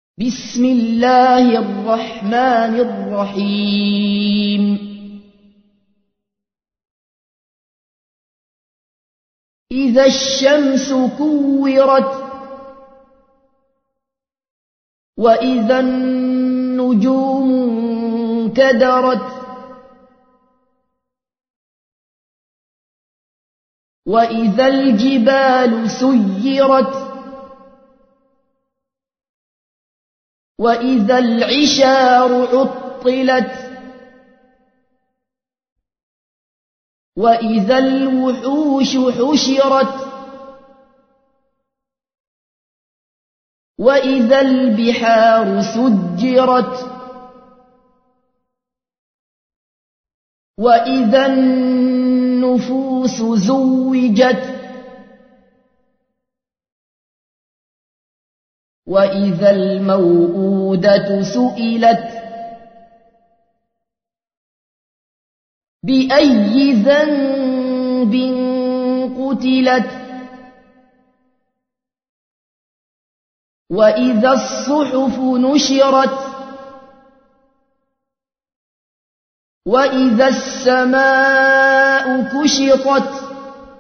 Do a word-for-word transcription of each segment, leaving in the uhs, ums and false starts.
بسم الله الرحمن الرحيم إذا الشمس كورت وإذا النجوم انكدرت وإذا الجبال سيرت وإذا العشار عطلت وإذا الوحوش حشرت وإذا البحار سجرت وإذا النفوس زوجت وإذا الموءودة سئلت بأي ذنب قتلت وإذا الصحف نشرت وإذا السماء كشطت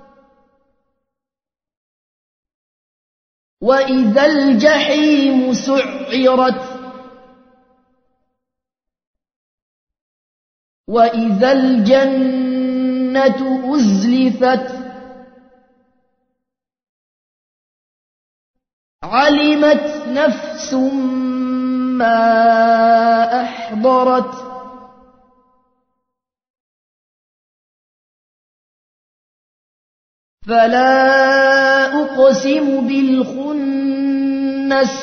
وإذا الجحيم سعرت وإذا الجنة أزلفت علمت نفس ما أحضرت فلا أقسم بالخنس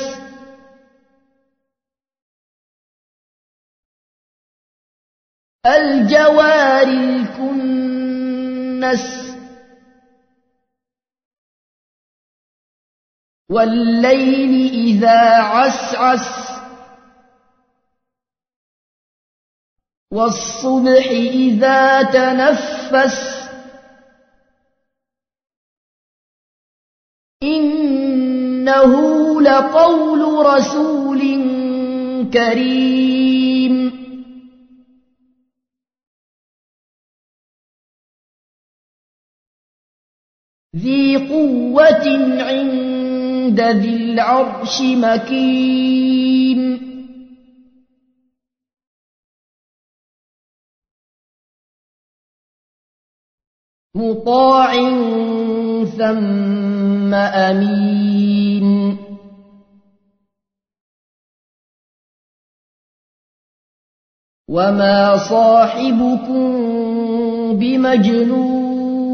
الجوار الكنس والليل إذا عسعس والصبح إذا تنفس إنه لقول رسول كريم ذي قوة عند ذي العرش مكين مطاع ثم أمين وما صاحبكم بمجنون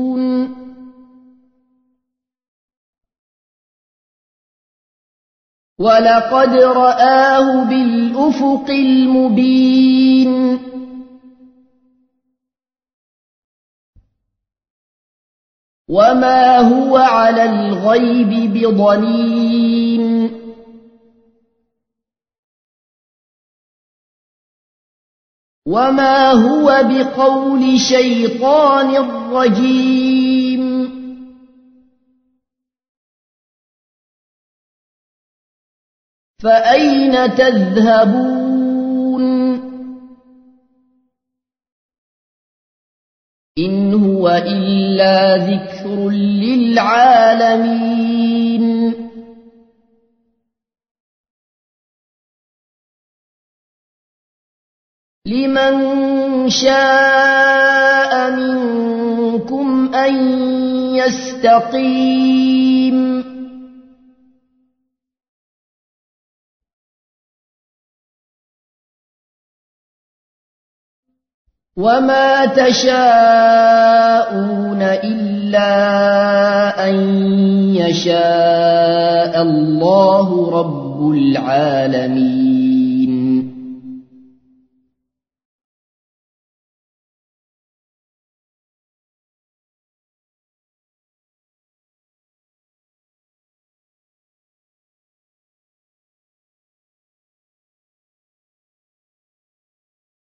ولقد رآه بالأفق المبين وما هو على الغيب بضنين وما هو بقول شيطان رجيم فأين تذهبون إن هو إلا ذكر للعالمين لمن شاء منكم أن يستقيم وما تشاءون إلا أن يشاء الله رب العالمين.